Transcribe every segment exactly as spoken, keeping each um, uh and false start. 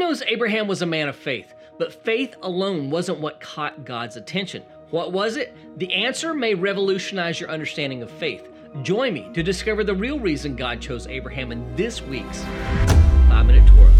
knows Abraham was a man of faith, but faith alone wasn't what caught God's attention. What was it? The answer may revolutionize your understanding of faith. Join me to discover the real reason God chose Abraham in this week's five minute Torah.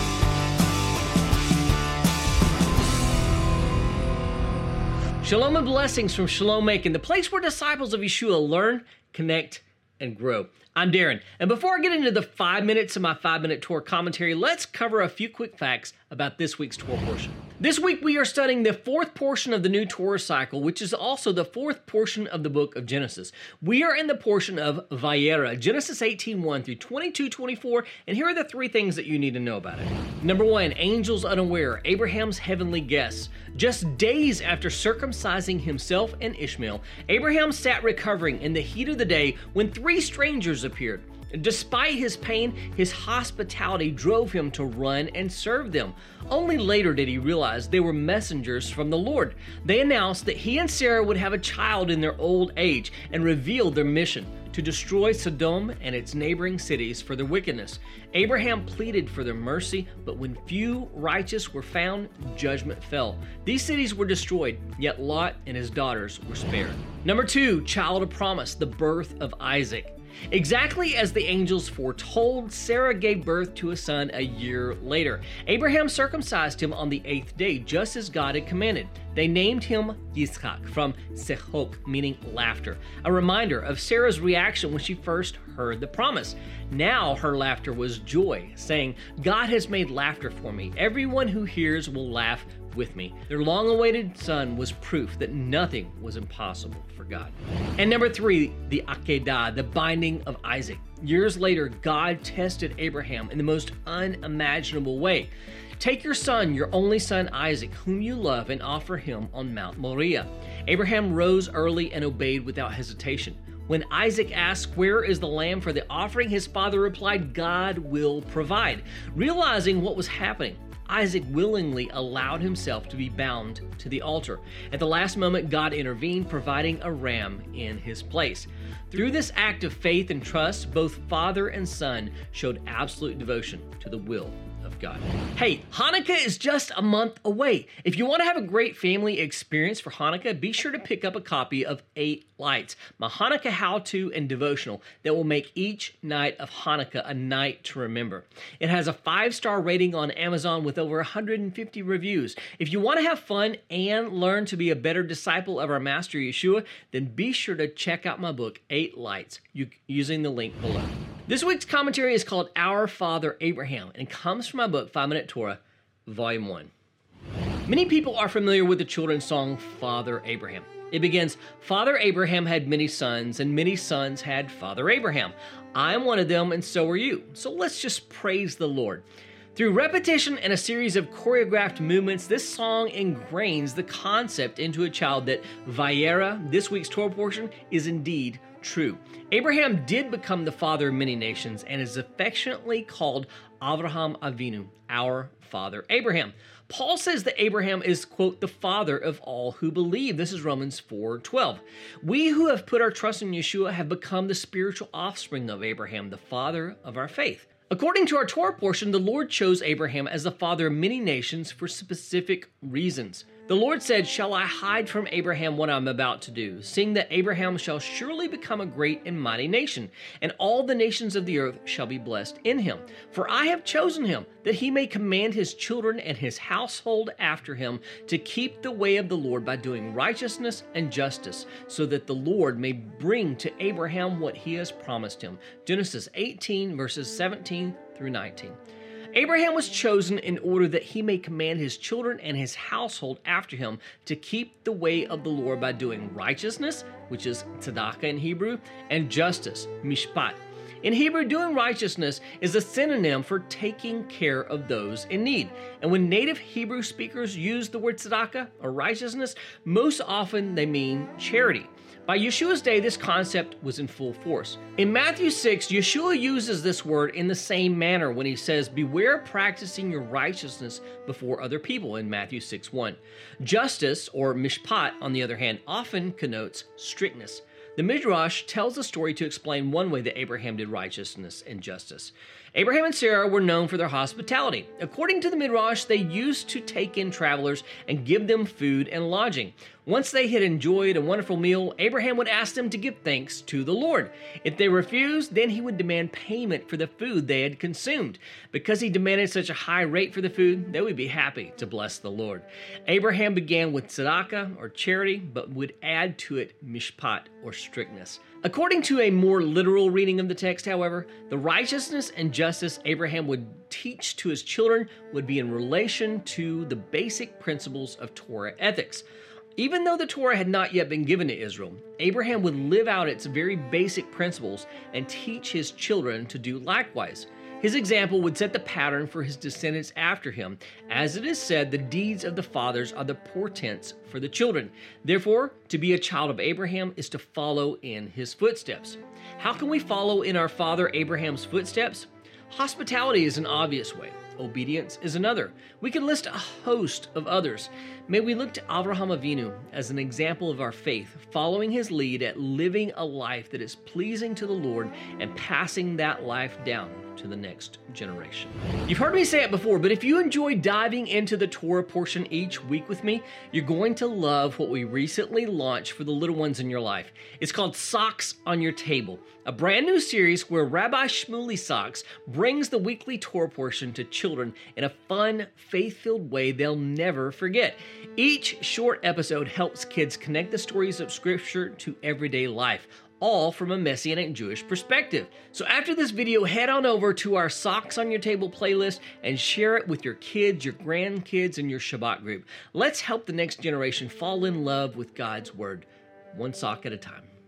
Shalom and blessings from Shalom Macon, the place where disciples of Yeshua learn, connect, and grow. I'm Darren, and before I get into the five minutes of my five minute Torah commentary, let's cover a few quick facts about this week's Torah portion. This week we are studying the fourth portion of the new Torah cycle, which is also the fourth portion of the book of Genesis. We are in the portion of Vayera, Genesis eighteen one through twenty-two twenty-four, and here are the three things that you need to know about it. Number one, angels unaware, Abraham's heavenly guests. Just days after circumcising himself and Ishmael, Abraham sat recovering in the heat of the day when three strangers appeared. Despite his pain, his hospitality drove him to run and serve them. Only later did he realize they were messengers from the Lord. They announced that he and Sarah would have a child in their old age and revealed their mission: to destroy Sodom and its neighboring cities for their wickedness. Abraham pleaded for their mercy, but when few righteous were found, judgment fell. These cities were destroyed, yet Lot and his daughters were spared. Number two, child of promise, the birth of Isaac. Exactly as the angels foretold, Sarah gave birth to a son a year later. Abraham circumcised him on the eighth day, just as God had commanded. They named him Yitzchak, from sechok, meaning laughter, a reminder of Sarah's reaction when she first heard the promise. Now her laughter was joy, saying, "God has made laughter for me. Everyone who hears will laugh with me." Their long-awaited son was proof that nothing was impossible for God. And number three, the Akedah, the binding of Isaac. Years later, God tested Abraham in the most unimaginable way. "Take your son, your only son Isaac, whom you love, and offer him on Mount Moriah." Abraham rose early and obeyed without hesitation. When Isaac asked, "Where is the lamb for the offering?" his father replied, "God will provide." Realizing what was happening, Isaac willingly allowed himself to be bound to the altar. At the last moment, God intervened, providing a ram in his place. Through this act of faith and trust, both father and son showed absolute devotion to the will of God. Hey, Hanukkah is just a month away. If you want to have a great family experience for Hanukkah, be sure to pick up a copy of Eight Lights, my Hanukkah how-to and devotional that will make each night of Hanukkah a night to remember. It has a five-star rating on Amazon with over one hundred fifty reviews. If you want to have fun and learn to be a better disciple of our Master Yeshua, then be sure to check out my book, Eight Lights, using the link below. This week's commentary is called Our Father Abraham and comes from my book, five minute Torah, Volume one. Many people are familiar with the children's song, Father Abraham. It begins, "Father Abraham had many sons, and many sons had Father Abraham. I am one of them, and so are you. So let's just praise the Lord." Through repetition and a series of choreographed movements, this song ingrains the concept into a child that Vayera, this week's Torah portion, is indeed true. Abraham did become the father of many nations and is affectionately called Avraham Avinu, our father Abraham. Paul says that Abraham is, quote, the father of all who believe. This is Romans four twelve. We who have put our trust in Yeshua have become the spiritual offspring of Abraham, the father of our faith. According to our Torah portion, the Lord chose Abraham as the father of many nations for specific reasons. The Lord said, "Shall I hide from Abraham what I am about to do, seeing that Abraham shall surely become a great and mighty nation, and all the nations of the earth shall be blessed in him? For I have chosen him, that he may command his children and his household after him to keep the way of the Lord by doing righteousness and justice, so that the Lord may bring to Abraham what he has promised him." Genesis eighteen, verses seventeen through nineteen. Abraham was chosen in order that he may command his children and his household after him to keep the way of the Lord by doing righteousness, which is tzedakah in Hebrew, and justice, mishpat. In Hebrew, doing righteousness is a synonym for taking care of those in need. And when native Hebrew speakers use the word tzedakah, or righteousness, most often they mean charity. By Yeshua's day, this concept was in full force. In Matthew six, Yeshua uses this word in the same manner when he says, "Beware practicing your righteousness before other people," in Matthew six one. Justice, or mishpat, on the other hand, often connotes strictness. The Midrash tells the story to explain one way that Abraham did righteousness and justice. Abraham and Sarah were known for their hospitality. According to the Midrash, they used to take in travelers and give them food and lodging. Once they had enjoyed a wonderful meal, Abraham would ask them to give thanks to the Lord. If they refused, then he would demand payment for the food they had consumed. Because he demanded such a high rate for the food, they would be happy to bless the Lord. Abraham began with tzedakah, or charity, but would add to it mishpat, or strictness. According to a more literal reading of the text, however, the righteousness and justice Abraham would teach to his children would be in relation to the basic principles of Torah ethics. Even though the Torah had not yet been given to Israel, Abraham would live out its very basic principles and teach his children to do likewise. His example would set the pattern for his descendants after him. As it is said, the deeds of the fathers are the portents for the children. Therefore, to be a child of Abraham is to follow in his footsteps. How can we follow in our father Abraham's footsteps? Hospitality is an obvious way. Obedience is another. We can list a host of others. May we look to Avraham Avinu as an example of our faith, following his lead at living a life that is pleasing to the Lord and passing that life down to the next generation. You've heard me say it before, but if you enjoy diving into the Torah portion each week with me, you're going to love what we recently launched for the little ones in your life. It's called Socks on Your Table, a brand new series where Rabbi Shmuley Socks brings the weekly Torah portion to children in a fun, faith-filled way they'll never forget. Each short episode helps kids connect the stories of Scripture to everyday life, all from a Messianic Jewish perspective. So after this video, head on over to our Socks on Your Table playlist and share it with your kids, your grandkids, and your Shabbat group. Let's help the next generation fall in love with God's Word, one sock at a time.